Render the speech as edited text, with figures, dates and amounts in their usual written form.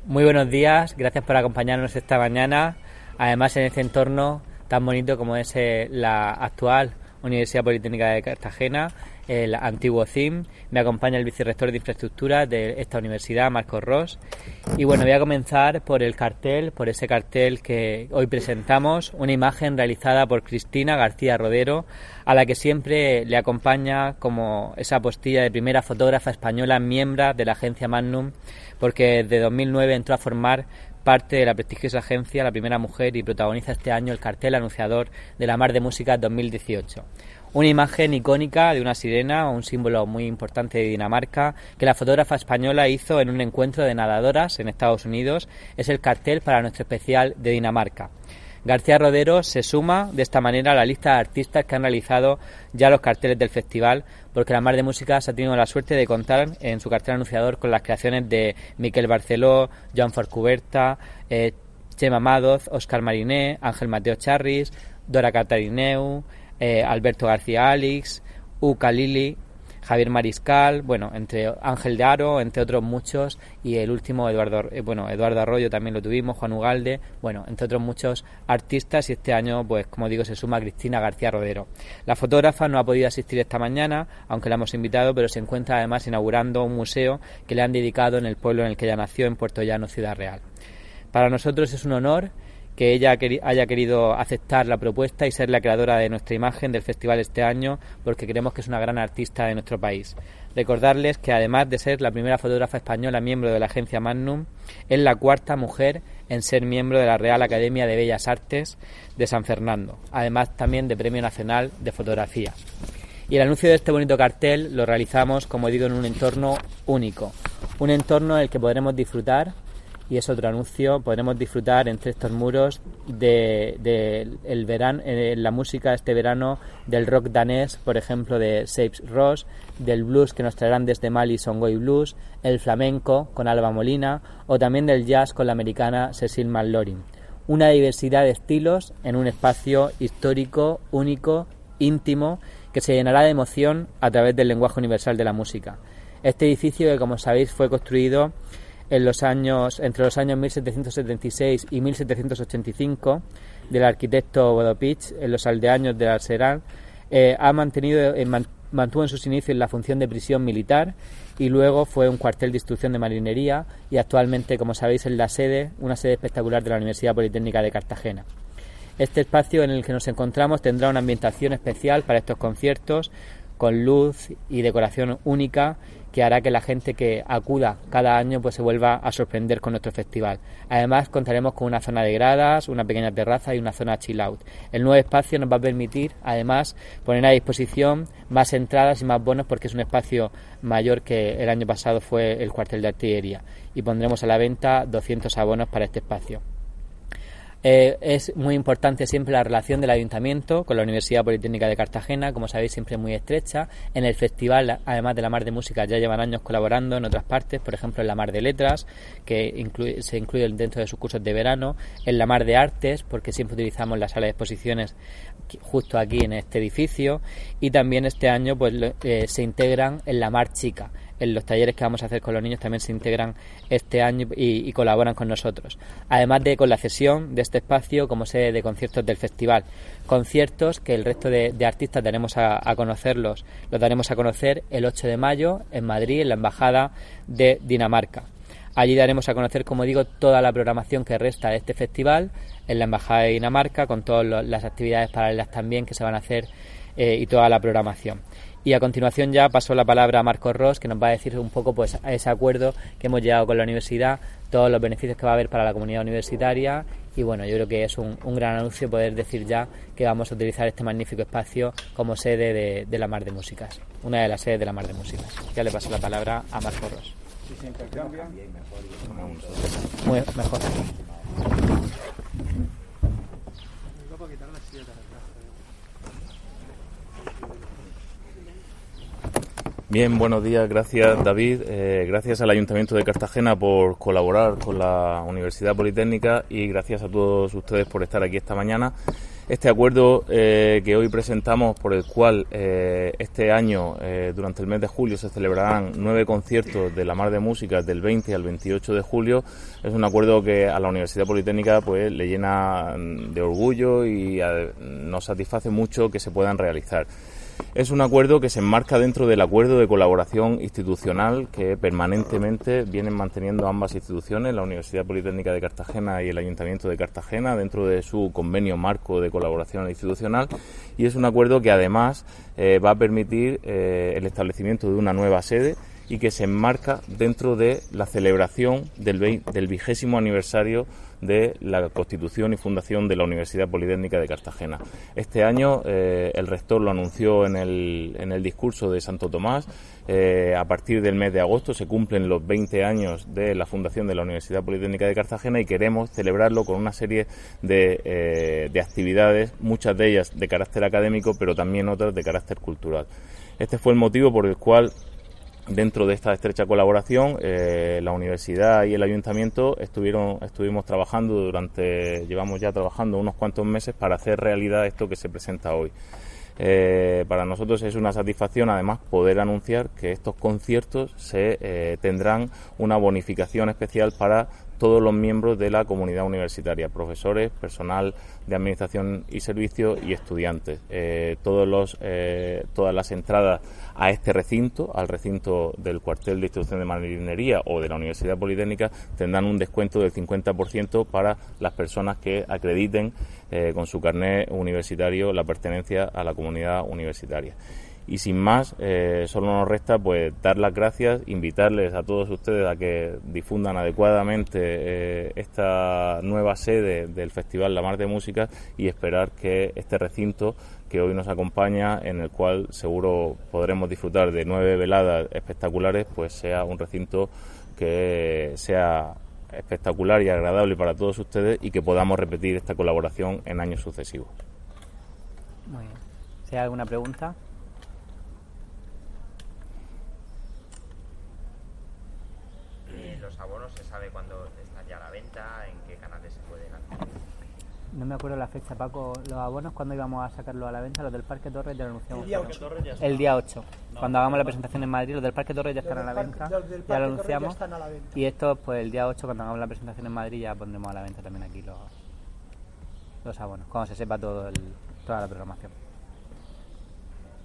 Muy buenos días, gracias por acompañarnos esta mañana, además en este entorno tan bonito como es la actual Universidad Politécnica de Cartagena, el antiguo CIM. Me acompaña el vicerrector de infraestructura de esta universidad, Marcos Ros. Y bueno, voy a comenzar por ese cartel que hoy presentamos, una imagen realizada por Cristina García Rodero, a la que siempre le acompaña como esa postilla de primera fotógrafa española miembro de la agencia Magnum, porque desde 2009 entró a formar parte de la prestigiosa agencia, la primera mujer, y protagoniza este año el cartel anunciador de la Mar de Música 2018. Una imagen icónica de una sirena, un símbolo muy importante de Dinamarca, que la fotógrafa española hizo en un encuentro de nadadoras en Estados Unidos. Es el cartel para nuestro especial de Dinamarca. García Rodero se suma de esta manera a la lista de artistas que han realizado ya los carteles del festival, porque la Mar de Música se ha tenido la suerte de contar en su cartel anunciador con las creaciones de Miquel Barceló, Joan Forcuberta, Chema Madoz, Óscar Mariné, Ángel Mateo Charris, Dora Catarineu, Alberto García Alix, Uca Lili, Javier Mariscal, entre Ángel de Aro, entre otros muchos, y el último Eduardo Arroyo también lo tuvimos, Juan Ugalde, entre otros muchos artistas, y este año, como digo, se suma Cristina García Rodero. La fotógrafa no ha podido asistir esta mañana, aunque la hemos invitado, pero se encuentra además inaugurando un museo que le han dedicado en el pueblo en el que ella nació, en Puerto Llano, Ciudad Real. Para nosotros es un honor que ella haya querido aceptar la propuesta y ser la creadora de nuestra imagen del festival este año, porque creemos que es una gran artista de nuestro país. Recordarles que además de ser la primera fotógrafa española miembro de la agencia Magnum, es la cuarta mujer en ser miembro de la Real Academia de Bellas Artes de San Fernando, además también de Premio Nacional de Fotografía. Y el anuncio de este bonito cartel lo realizamos, como digo, en un entorno único, un entorno en el que podremos disfrutar. Y es otro anuncio, podremos disfrutar entre estos muros de el verano, la música este verano, del rock danés, por ejemplo, de Sabes Ross, del blues que nos traerán desde Mali Songoy Blues, el flamenco con Alba Molina, o también del jazz con la americana Cecil McLaurin. Una diversidad de estilos en un espacio histórico, único, íntimo, que se llenará de emoción a través del lenguaje universal de la música. Este edificio, que como sabéis fue construido entre los años 1776 y 1785, del arquitecto Vodopich, en los aldeaños de Arserán, mantuvo en sus inicios la función de prisión militar, y luego fue un cuartel de instrucción de marinería, y actualmente, como sabéis, es una sede espectacular de la Universidad Politécnica de Cartagena. Este espacio en el que nos encontramos tendrá una ambientación especial para estos conciertos, con luz y decoración única, que hará que la gente que acuda cada año se vuelva a sorprender con nuestro festival. Además, contaremos con una zona de gradas, una pequeña terraza y una zona chill out. El nuevo espacio nos va a permitir, además, poner a disposición más entradas y más bonos, porque es un espacio mayor que el año pasado fue el cuartel de artillería, y pondremos a la venta 200 abonos para este espacio. Es muy importante siempre la relación del Ayuntamiento con la Universidad Politécnica de Cartagena, como sabéis, siempre muy estrecha. En el festival, además de la Mar de Música, ya llevan años colaborando en otras partes, por ejemplo en la Mar de Letras, que se incluye dentro de sus cursos de verano, en la Mar de Artes, porque siempre utilizamos la sala de exposiciones justo aquí en este edificio, y también este año se integran en la Mar Chica. En los talleres que vamos a hacer con los niños también se integran este año y colaboran con nosotros. Además de con la cesión de este espacio como sede de conciertos del festival. Conciertos que el resto de artistas daremos a conocerlos. Los daremos a conocer el 8 de mayo en Madrid, en la Embajada de Dinamarca. Allí daremos a conocer, como digo, toda la programación que resta de este festival en la Embajada de Dinamarca, con todas las actividades paralelas también que se van a hacer y toda la programación. Y a continuación ya paso la palabra a Marcos Ros, que nos va a decir un poco a ese acuerdo que hemos llegado con la universidad, todos los beneficios que va a haber para la comunidad universitaria, y yo creo que es un gran anuncio poder decir ya que vamos a utilizar este magnífico espacio como sede de la Mar de Músicas, una de las sedes de la Mar de Músicas. Ya le paso la palabra a Marcos Ros. Mejor. Bien, buenos días, gracias David, gracias al Ayuntamiento de Cartagena por colaborar con la Universidad Politécnica, y gracias a todos ustedes por estar aquí esta mañana. Este acuerdo que hoy presentamos, por el cual este año, durante el mes de julio, se celebrarán 9 conciertos de la Mar de Música del 20 al 28 de julio, es un acuerdo que a la Universidad Politécnica pues le llena de orgullo y nos satisface mucho que se puedan realizar. Es un acuerdo que se enmarca dentro del acuerdo de colaboración institucional que permanentemente vienen manteniendo ambas instituciones, la Universidad Politécnica de Cartagena y el Ayuntamiento de Cartagena, dentro de su convenio marco de colaboración institucional, y es un acuerdo que además va a permitir el establecimiento de una nueva sede y que se enmarca dentro de la celebración del 20º aniversario de la constitución y fundación de la Universidad Politécnica de Cartagena. Este año el rector lo anunció en el discurso de Santo Tomás. A partir del mes de agosto se cumplen los 20 años de la fundación de la Universidad Politécnica de Cartagena y queremos celebrarlo con una serie de actividades, muchas de ellas de carácter académico, pero también otras de carácter cultural. Este fue el motivo por el cual, dentro de esta estrecha colaboración, la universidad y el ayuntamiento estuvimos trabajando llevamos ya trabajando unos cuantos meses para hacer realidad esto que se presenta hoy. Para nosotros es una satisfacción, además, poder anunciar que estos conciertos tendrán una bonificación especial para todos los miembros de la comunidad universitaria, profesores, personal de administración y servicios y estudiantes. Todas las entradas a este recinto, al recinto del cuartel de instrucción de marinería o de la Universidad Politécnica, tendrán un descuento del 50% para las personas que acrediten con su carnet universitario la pertenencia a la comunidad universitaria. Y sin más, solo nos resta pues dar las gracias, invitarles a todos ustedes a que difundan adecuadamente esta nueva sede del Festival La Mar de Música y esperar que este recinto que hoy nos acompaña, en el cual seguro podremos disfrutar de 9 veladas espectaculares, pues sea un recinto que sea espectacular y agradable para todos ustedes y que podamos repetir esta colaboración en años sucesivos. Muy bien. Si hay alguna pregunta. ¿Los abonos se sabe cuándo están ya a la venta? ¿En qué canales se pueden adquirir? No me acuerdo la fecha, Paco. Los abonos, ¿cuándo íbamos a sacarlos a la venta? Los del Parque Torres ya lo anunciamos. El día 8. Cuando hagamos la presentación en Madrid, los del Parque Torres ya están a la venta. Ya lo anunciamos. Y estos, pues el día 8, cuando hagamos la presentación en Madrid, ya pondremos a la venta también aquí los abonos. Cuando se sepa toda la programación.